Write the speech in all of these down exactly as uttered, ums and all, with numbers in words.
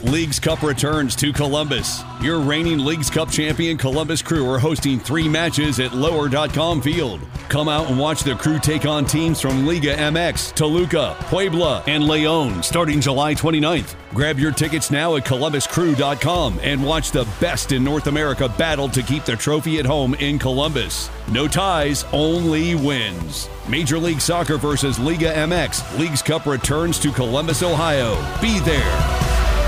Leagues Cup returns to Columbus. Your reigning Leagues Cup champion Columbus Crew are hosting three matches at lower dot com Field. Come out and watch the Crew take on teams from Liga M X, Toluca, Puebla, and León starting July twenty-ninth. Grab your tickets now at columbus crew dot com and watch the best in North America battle to keep the trophy at home in Columbus. No ties, only wins. Major League Soccer versus Liga M X. Leagues Cup returns to Columbus, Ohio. Be there.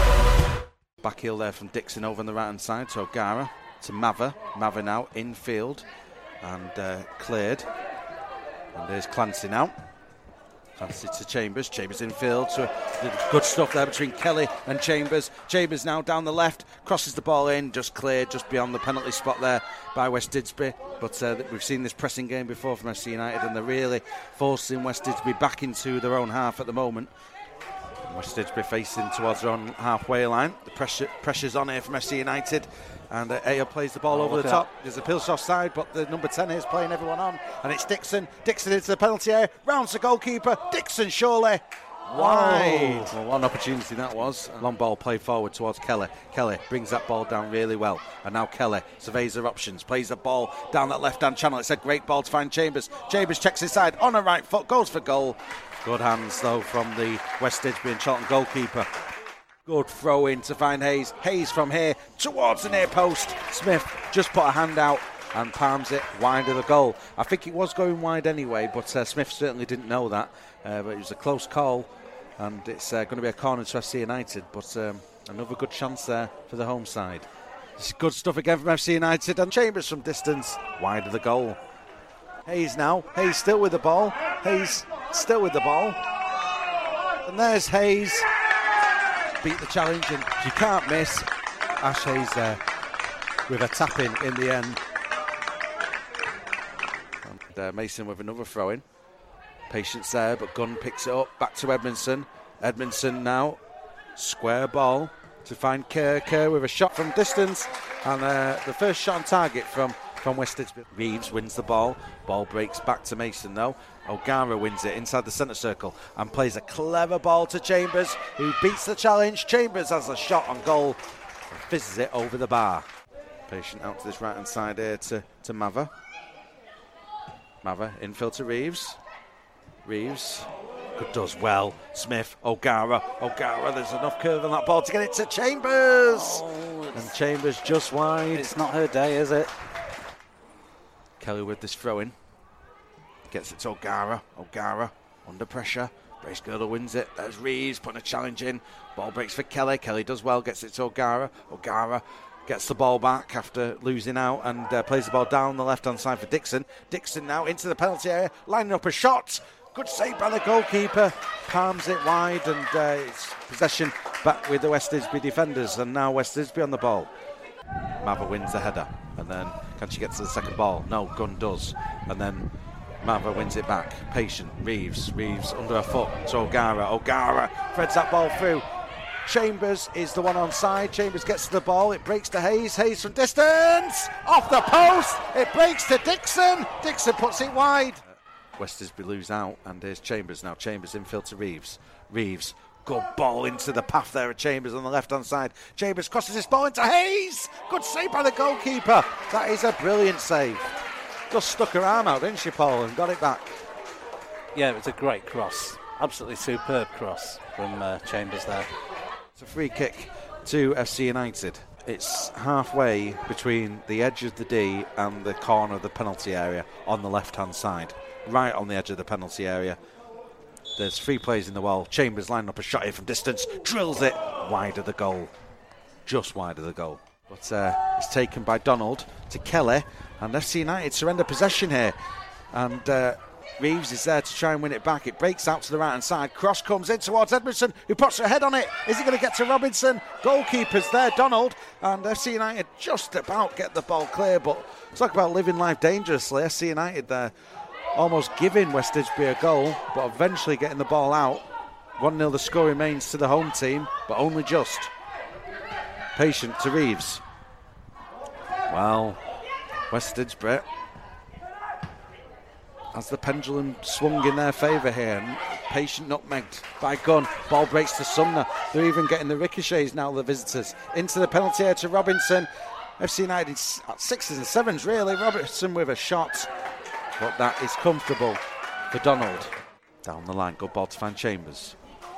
Back heel there from Dixon over on the right-hand side to O'Gara, to Mava. Mava now infield and uh, cleared. And there's Clancy now. Clancy to Chambers. Chambers infield. So good stuff there between Kelly and Chambers. Chambers now down the left, crosses the ball in, just cleared, just beyond the penalty spot there by West Didsbury. But uh, we've seen this pressing game before from F C United, and they're really forcing West Didsbury back into their own half at the moment. West Didsbury facing towards their own halfway line. The pressure pressure's on here from F C United, and uh, Ayo plays the ball oh, over the top. There's a Pills offside, but the number ten is playing everyone on, and it's Dixon. Dixon into the penalty area, rounds the goalkeeper. Dixon surely wide. Well, one opportunity that was. Long ball played forward towards Kelly. Kelly brings that ball down really well, and now Kelly surveys her options, plays the ball down that left-hand channel. It's a great ball to find Chambers. Chambers checks inside on her right foot, goes for goal. Good hands, though, from the West Didsbury and Charlton goalkeeper. Good throw in to find Hayes. Hayes from here towards the near post. Smith just put a hand out and palms it wide of the goal. I think it was going wide anyway, but uh, Smith certainly didn't know that. Uh, but it was a close call, and it's uh, going to be a corner to F C United. But um, another good chance there for the home side. This is good stuff again from F C United, and Chambers from distance wide of the goal. Hayes now. Hayes still with the ball. Hayes still with the ball. And there's Hayes. Beat the challenge, and you can't miss. Ash Hayes there with a tap-in in the end. And uh, Mason with another throw-in. Patience there, but Gunn picks it up. Back to Edmondson. Edmondson now. Square ball to find Kerr. Kerr with a shot from distance. And uh, the first shot on target from From West Didsbury. Reeves wins the ball. Ball breaks back to Mason though. O'Gara wins it inside the centre circle and plays a clever ball to Chambers, who beats the challenge. Chambers has a shot on goal and fizzes it over the bar. Patient out to this right hand side here to, to Mava. Mava infield to Reeves. Reeves good does well. Smith, O'Gara, O'Gara. There's enough curve on that ball to get it to Chambers. Oh, and Chambers just wide. It's not her day, is it? Kelly with this throw-in. Gets it to O'Gara. O'Gara under pressure. Brace Girdle wins it. There's Reeves putting a challenge in. Ball breaks for Kelly. Kelly does well. Gets it to O'Gara. O'Gara gets the ball back after losing out and uh, plays the ball down the left-hand side for Dixon. Dixon now into the penalty area. Lining up a shot. Good save by the goalkeeper. Palms it wide, and uh, it's possession back with the West Didsbury defenders. And now West Didsbury on the ball. Mava wins the header, and then can she get to the second ball? No, Gunn does, and then Mava wins it back. Patient, Reeves, Reeves under her foot to O'Gara. O'Gara threads that ball through. Chambers is the one on side. Chambers gets to the ball. It breaks to Hayes. Hayes from distance, off the post. It breaks to Dixon. Dixon puts it wide. West Didsbury lose out, and here's Chambers now. Chambers infield to Reeves. Reeves. Good ball into the path there of Chambers on the left-hand side. Chambers crosses this ball into Hayes. Good save by the goalkeeper. That is a brilliant save. Just stuck her arm out, didn't she, Paul, and got it back. Yeah, it was a great cross. Absolutely superb cross from uh, Chambers there. It's a free kick to F C United. It's halfway between the edge of the D and the corner of the penalty area on the left-hand side. Right on the edge of the penalty area. There's three players in the wall. Chambers lining up a shot here from distance. Drills it wide of the goal. Just wide of the goal. But uh, it's taken by Donald to Kelly. And F C United surrender possession here. And uh, Reeves is there to try and win it back. It breaks out to the right-hand side. Cross comes in towards Edmondson, who puts her head on it. Is he going to get to Robinson? Goalkeeper's there, Donald. And F C United just about get the ball clear. But talk about living life dangerously. F C United there almost giving West Didsbury a goal, but eventually getting the ball out. one nil the score remains to the home team, but only just. Patient to Reeves. Well, West Didsbury has the pendulum swung in their favour here. Patient nutmegged by Gunn. Ball breaks to Sumner. They're even getting the ricochets now, the visitors. Into the penalty area to Robinson. F C United at sixes and sevens, really. Robertson with a shot. But that is comfortable for Donald. Down the line, good ball to find Chambers.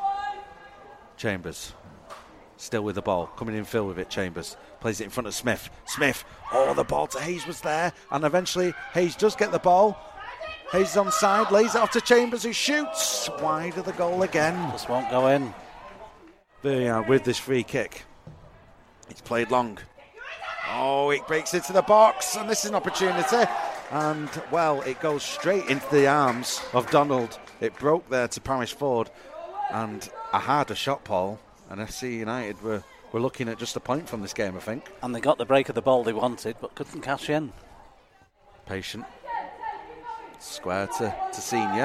Chambers. Still with the ball. Coming in Phil with it, Chambers. Plays it in front of Smith. Smith. Oh, the ball to Hayes was there. And eventually Hayes does get the ball. Hayes is onside. Lays it off to Chambers, who shoots. Wide of the goal again. Just won't go in. Villiard with this free kick. It's played long. Oh, it breaks into the box. And this is an opportunity. And, well, it goes straight into the arms of Donald. It broke there to Parish Ford. And a harder shot, Paul. And F C United were, were looking at just a point from this game, I think. And they got the break of the ball they wanted, but couldn't cash in. Patient. Square to, to Senior.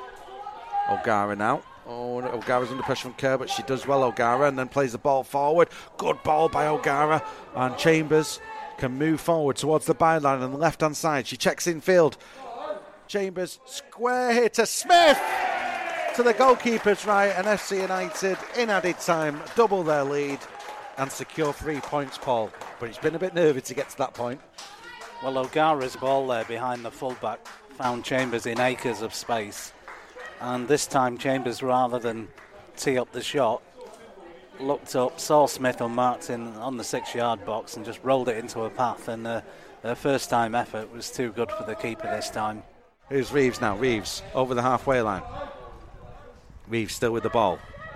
O'Gara now. Oh, O'Gara's under pressure from Kerr, but she does well, O'Gara, and then plays the ball forward. Good ball by O'Gara. And Chambers can move forward towards the byline on the left-hand side. She checks in field. Chambers, square here to Smith! To the goalkeeper's right, and F C United in added time double their lead and secure three points, Paul. But it's been a bit nervy to get to that point. Well, O'Gara's ball there behind the fullback found Chambers in acres of space, and this time Chambers, rather than tee up the shot, looked up, saw Smith unmarked in on the six-yard box and just rolled it into a path, and uh, her first time effort was too good for the keeper this time. Here's Reeves now. Reeves over the halfway line. Reeves still with the ball.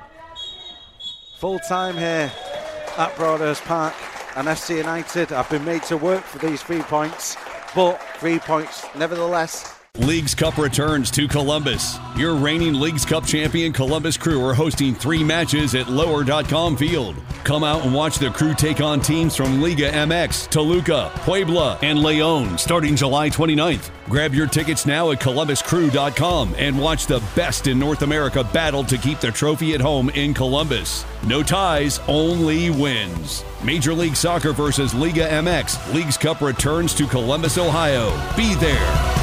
Full time here at Broadhurst Park, and F C United have been made to work for these three points, but three points nevertheless. Leagues Cup returns to Columbus. Your reigning Leagues Cup champion Columbus Crew are hosting three matches at lower dot com Field. Come out and watch the Crew take on teams from Liga M X, Toluca, Puebla, and Leon starting July twenty-ninth. Grab your tickets now at columbus crew dot com and watch the best in North America battle to keep the trophy at home in Columbus. No ties, only wins. Major League Soccer versus Liga M X. Leagues Cup returns to Columbus, Ohio. Be there.